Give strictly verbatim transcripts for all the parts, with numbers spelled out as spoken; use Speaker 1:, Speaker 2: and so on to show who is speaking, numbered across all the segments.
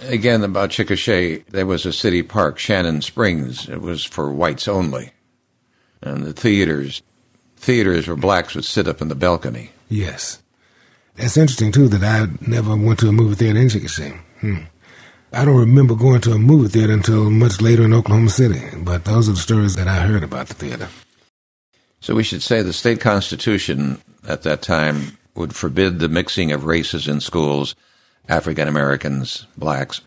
Speaker 1: again, about Chickasha, there was a city park, Shannon Springs. It was for whites only. And the theaters, theaters where blacks would sit up in the balcony.
Speaker 2: Yes. That's interesting, too, that I never went to a movie theater in Chickasha. Hmm. I don't remember going to a movie theater until much later in Oklahoma City, but those are the stories that I heard about the theater.
Speaker 1: So we should say the state constitution at that time would forbid the mixing of races in schools, African Americans, blacks.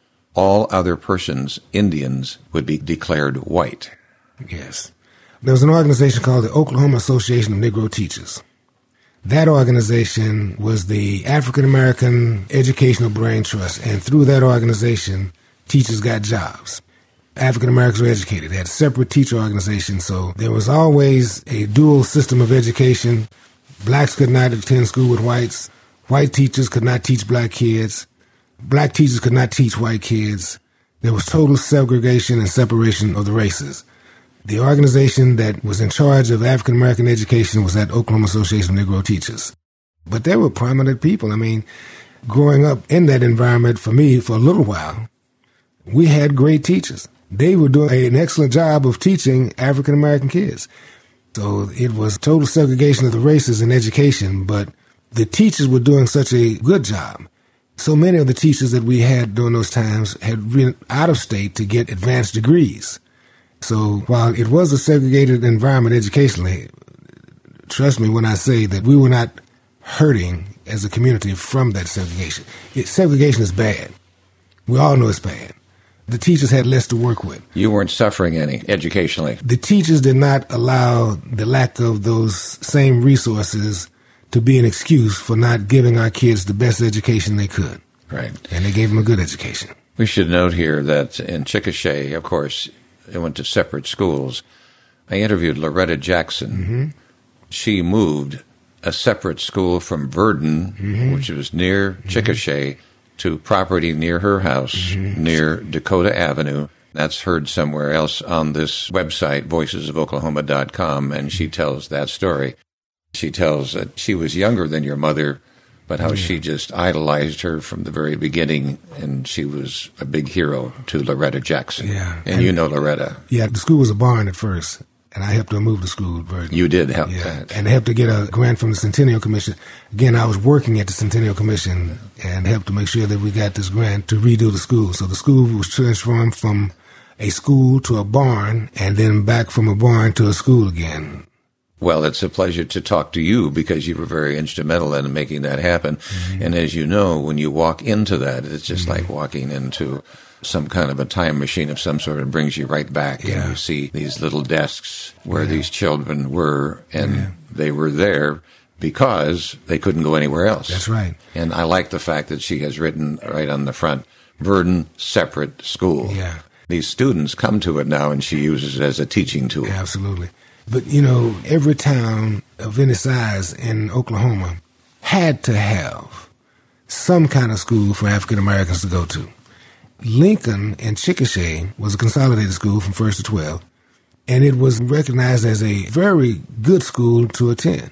Speaker 1: All other persons, Indians, would be declared white.
Speaker 2: Yes. There was an organization called the Oklahoma Association of Negro Teachers. That organization was the African American Educational Brain Trust, and through that organization, teachers got jobs. African Americans were educated. They had separate teacher organizations, so there was always a dual system of education. Blacks could not attend school with whites. White teachers could not teach black kids. Black teachers could not teach white kids. There was total segregation and separation of the races. The organization that was in charge of African American education was that Oklahoma Association of Negro Teachers. But they were prominent people. I mean, growing up in that environment, for me, for a little while, we had great teachers. They were doing an excellent job of teaching African American kids. So it was total segregation of the races in education, but the teachers were doing such a good job. So many of the teachers that we had during those times had been out of state to get advanced degrees. So while it was a segregated environment educationally, trust me when I say that we were not hurting as a community from that segregation. It, segregation is bad. We all know it's bad. The teachers had less to work with.
Speaker 1: You weren't suffering any educationally.
Speaker 2: The teachers did not allow the lack of those same resources to be an excuse for not giving our kids the best education they could.
Speaker 1: Right.
Speaker 2: And they gave them a good education.
Speaker 1: We should note here that in Chickasha, of course, they went to separate schools. I interviewed Loretta Jackson.
Speaker 2: Mm-hmm.
Speaker 1: She moved a separate school from Verdon, mm-hmm. which was near Chickasha, mm-hmm. to property near her house, mm-hmm. near Dakota Avenue. That's heard somewhere else on this website, voices of oklahoma dot com, and she tells that story. She tells that she was younger than your mother, but how yeah. she just idolized her from the very beginning, and she was a big hero to Loretta Jackson.
Speaker 2: Yeah.
Speaker 1: And, and you know Loretta.
Speaker 2: Yeah, the school was a barn at first, and I helped her move the school. Verdon.
Speaker 1: You did help
Speaker 2: yeah.
Speaker 1: that.
Speaker 2: And I helped to get a grant from the Centennial Commission. Again, I was working at the Centennial Commission and helped to make sure that we got this grant to redo the school. So the school was transformed from a school to a barn, and then back from a barn to a school again.
Speaker 1: Well, it's a pleasure to talk to you because you were very instrumental in making that happen. Mm-hmm. And as you know, when you walk into that, it's just mm-hmm. like walking into some kind of a time machine of some sort. It brings you right back.
Speaker 2: Yeah.
Speaker 1: And you see these little desks where
Speaker 2: yeah.
Speaker 1: these children were, and
Speaker 2: yeah.
Speaker 1: they were there because they couldn't go anywhere else.
Speaker 2: That's right.
Speaker 1: And I like the fact that she has written right on the front, Verdon Separate School.
Speaker 2: Yeah.
Speaker 1: These students come to it now, and she uses it as a teaching tool.
Speaker 2: Yeah, absolutely. But, you know, every town of any size in Oklahoma had to have some kind of school for African Americans to go to. Lincoln and Chickasha was a consolidated school from first to twelfth, and it was recognized as a very good school to attend.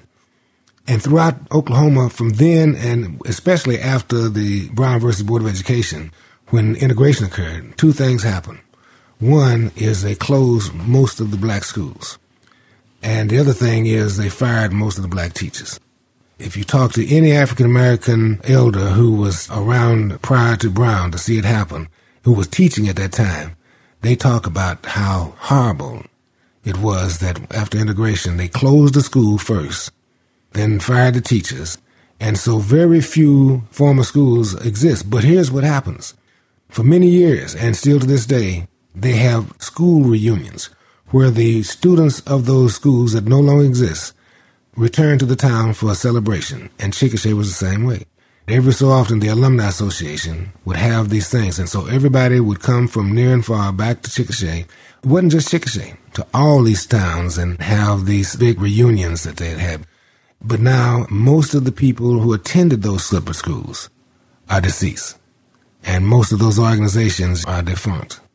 Speaker 2: And throughout Oklahoma from then, and especially after the Brown versus Board of Education, when integration occurred, two things happened. One is they closed most of the black schools. And the other thing is they fired most of the black teachers. If you talk to any African-American elder who was around prior to Brown to see it happen, who was teaching at that time, they talk about how horrible it was that after integration, they closed the school first, then fired the teachers. And so very few former schools exist. But here's what happens. For many years, and still to this day, they have school reunions, where the students of those schools that no longer exist return to the town for a celebration. And Chickasha was the same way. Every so often, the Alumni Association would have these things, and so everybody would come from near and far back to Chickasha. It wasn't just Chickasha, to all these towns, and have these big reunions that they'd had. But now, most of the people who attended those separate schools are deceased, and most of those organizations are defunct.